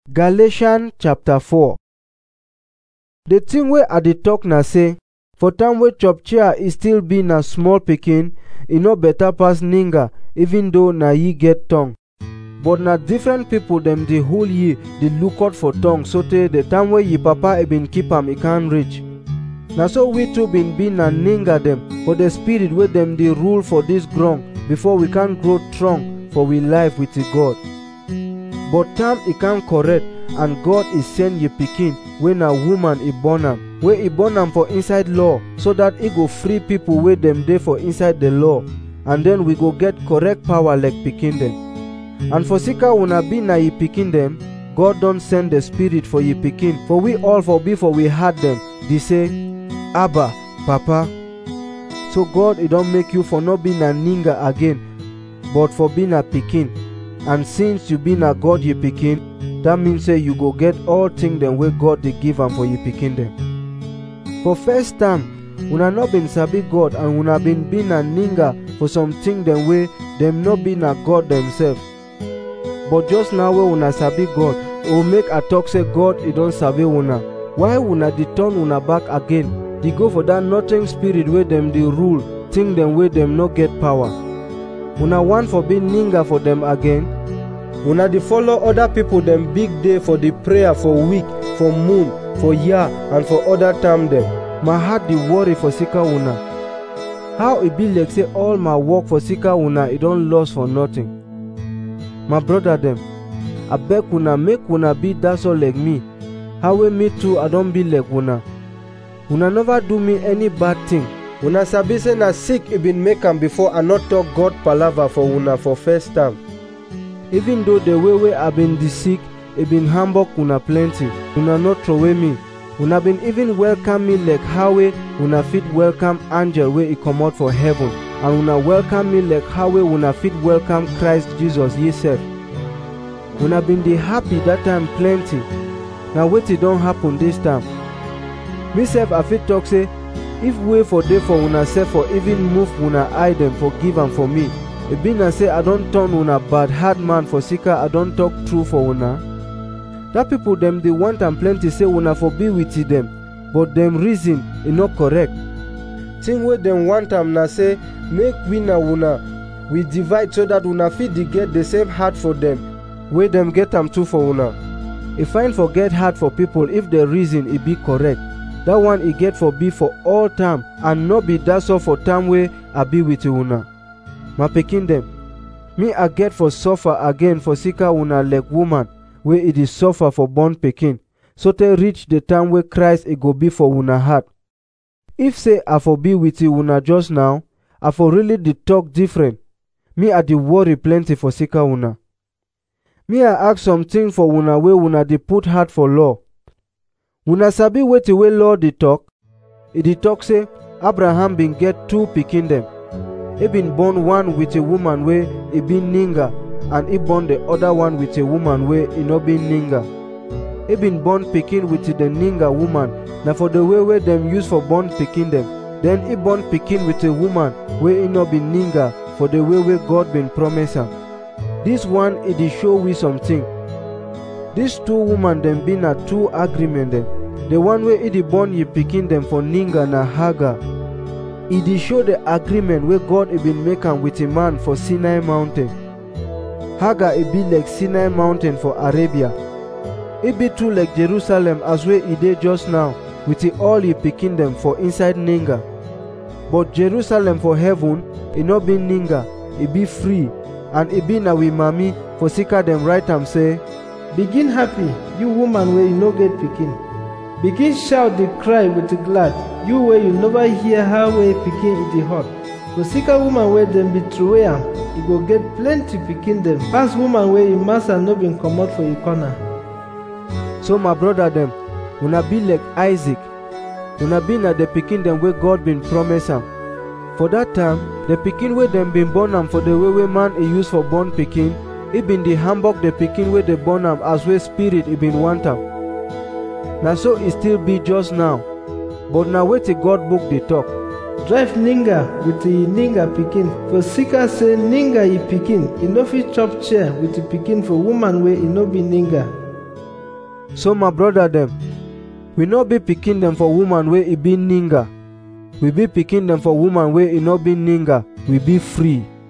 Galatians chapter 4. The thing wey I dey talk na say, for time wey chop chair e still be na small pikin, e no better pass ninga even though na ye get tongue. But na different people dem dey hold ye dey look out for tongue sotey the time wey ye papa e been keep am e can't reach. Na so we too been be na ninga dem for the spirit wey dem dey rule for this ground before we can grow strong for we life with God. But time e can correct and God is send ye pikin wey na woman e born am, wey e born am for inside law so that e go free people wey dem dey for inside the law, and then we go get correct power like pikin dem. And for sika una be na ye pikin dem, God don send the spirit for ye pikin for we all for be for we heart dem, dey say, Abba, Papa. So God e don make you for no be na ninga again, but for be na pikin. And since you be na God ye pikin, that means say you go get all things dem wey God dey give am for ye pikin dem. For first time, una no been sabi God and una been be na ninga for some thing dem wey dem no be na God themselves. But just now wey una sabi God, o make I talk say God e don sabi una. Why una dey turn una back again, dey go for that nothing spirit wey dem dey rule, thing dem wey dem no get power. Una want for be ninga for them again. Una dey follow other people dem big day for the prayer for week, for moon, for year and for other time dem. My heart dey worry for sika una. How e be like say all my work for sika una e don lost for nothing. My brother dem, abeg una make una be that so like me. How wey me too I don be like una. Una never do me any bad thing. Una sabi say na sick e been make am before I not talk God palava for una for first time. Even though the way I been the sick, e been hamburg una plenty. Una not throw away me. Una been even welcome me like how way una fit welcome angel wey e come out for heaven. And una welcome me like how way una fit welcome Christ Jesus yesef. Una been the happy that time plenty. Now wetin don happen this time? Me sef I fit talk say, if way for day for una sef for even move una eye dem for give am for me, e be na say I don turn una bad hard man for sika I don talk true for una. That people dem dey want am plenty say una for be with dem, but dem reason e no correct. Thing wey dem want am na say make we na una we divide so that una fit dey get the same heart for dem wey dem get am too for una. E fine for get heart for people if the reason e be correct. That one e get for be for all time and no be that so for time wey I be with una. My pikin dem, me I get for suffer again for sika una like woman wey e dey suffer for born pikin, so te reach the time wey Christ e go be for una heart. If say I for be with una just now, I for really dey talk different. Me I dey worry plenty for sika una. Me I ask something for una wey una dey put heart for law. Una sabi wetin wey law dey talk? E dey talk say Abraham been get 2 pikin dem. He been born one with a woman wey e be ninga, and he born the other one with a woman wey e no be ninga. He been born pikin with the ninga woman, na for the way dem use for born pikin dem. Then he born pikin with a woman wey e no be ninga for the way God been promise am. This one e dey show we something. These 2 women dem be na 2 agreement dem. The one wey e dey born ye pikin dem for ninga na Hagar. E dey show the agreement wey God e been make am with a man for Sinai mountain. Hagar e be like Sinai mountain for Arabia. E be too like Jerusalem as wey e dey just now with all ye pikin dem for inside ninga. But Jerusalem for heaven e no be ninga, e be free, and e be na we mami for sika dem write am say, begin happy, you woman wey you no get pikin. Begin shout dey cry with glad, you wey you never hear how wey pikin e dey hot. For sika woman wey dem be throway am, e go get plenty pikin dem pass woman wey im master no been comot for e corner. So my brother dem, una be like Isaac. Una be na the pikin dem wey God been promise am. For that time, the pikin wey dem been born am for the way man e use for born pikin, e been dey hamburg the pikin wey dey born am as wey spirit e been want am. Na so e still be just now. But na wetin God book dey talk. Drive ninga with e ninga pikin. For sika say ninga e pikin, e no fit chop chair with e pikin for woman wey e no be ninga. So my brother dem, we no be pikin dem for woman wey e be ninga. We be pikin dem for woman wey e no be ninga. We be free.